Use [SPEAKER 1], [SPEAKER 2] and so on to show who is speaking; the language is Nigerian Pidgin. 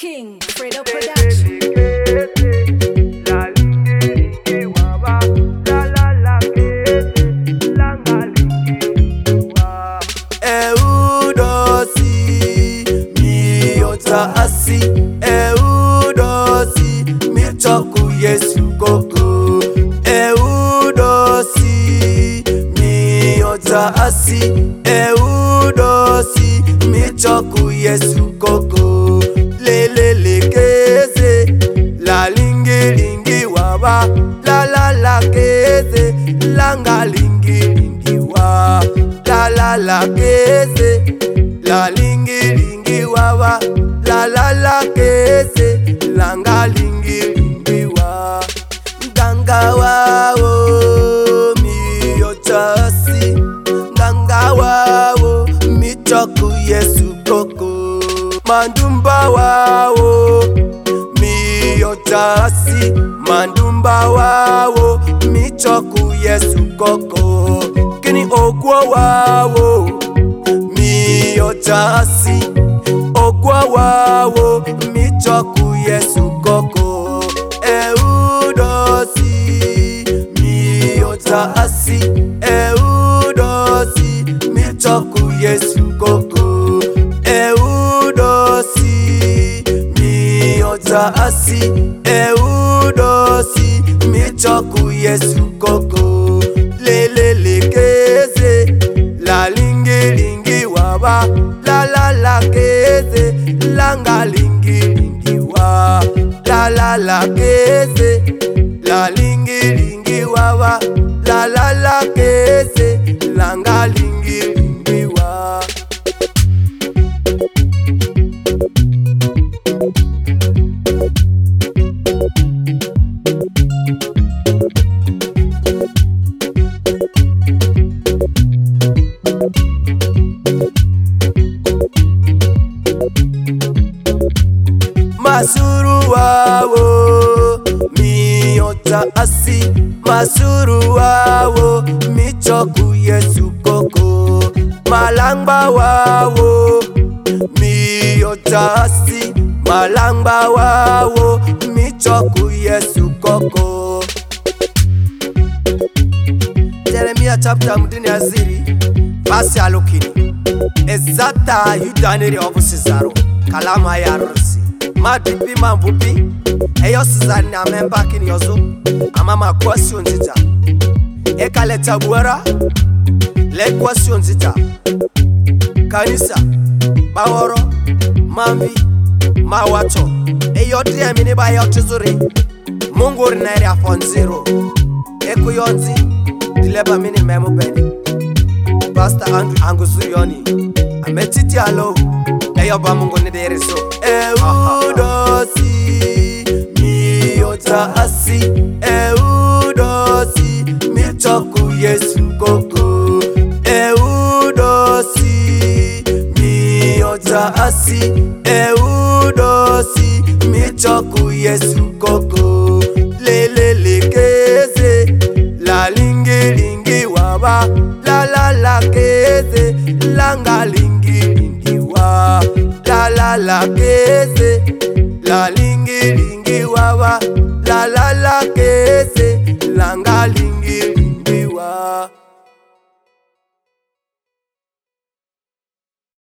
[SPEAKER 1] King Fredo Production.
[SPEAKER 2] Asi eudosi michoku Yesu koko eudosi miota asi eudosi michoku Yesu koko lelelekeze la lingi waba la keze langa lingi wa la keze la lingi waba la kese langa lingi wa nganga wao miotasi nganga wao michoku Yesu koko mandumba wao miotasi mandumba wao michoku Yesu koko kini ogwo wao miotasi ogwa wawo michoku Yesu koko eudosi miota asi eudosi michoku Yesu koko eudosi miota asi eudosi michoku Yesu koko lelelekeze la lingi waba la keze langa lingi wa la keze la lingi waba la keze langa lingi wa masuru wao miota asi masuru wao michoku Yesu koko malangba wao miota asi malangba wao michoku Yesu koko Jeremiah chapter mudini aziri fasi alukini ezata yudaniri obusizaro kalama ya rusi madipi mambupi eyo sizani na memba kini yozo ama makwasi onzita ekale tabuara le kwasi onzita kanisa baworo mambi mawato eyo dia mini ba yo tizuri Mungu rinere afonziro ekuyonzi dileba mini memo beni Pastor Andrew Angusurioni ametiti alo eyo ba Mungu nideriso eudosi miota asi eudosi michoku Yesu koko eudosi miota asi eudosi michoku Yesu koko lelelekeze la lingi waba la keze langa lingi wa la keze la lingi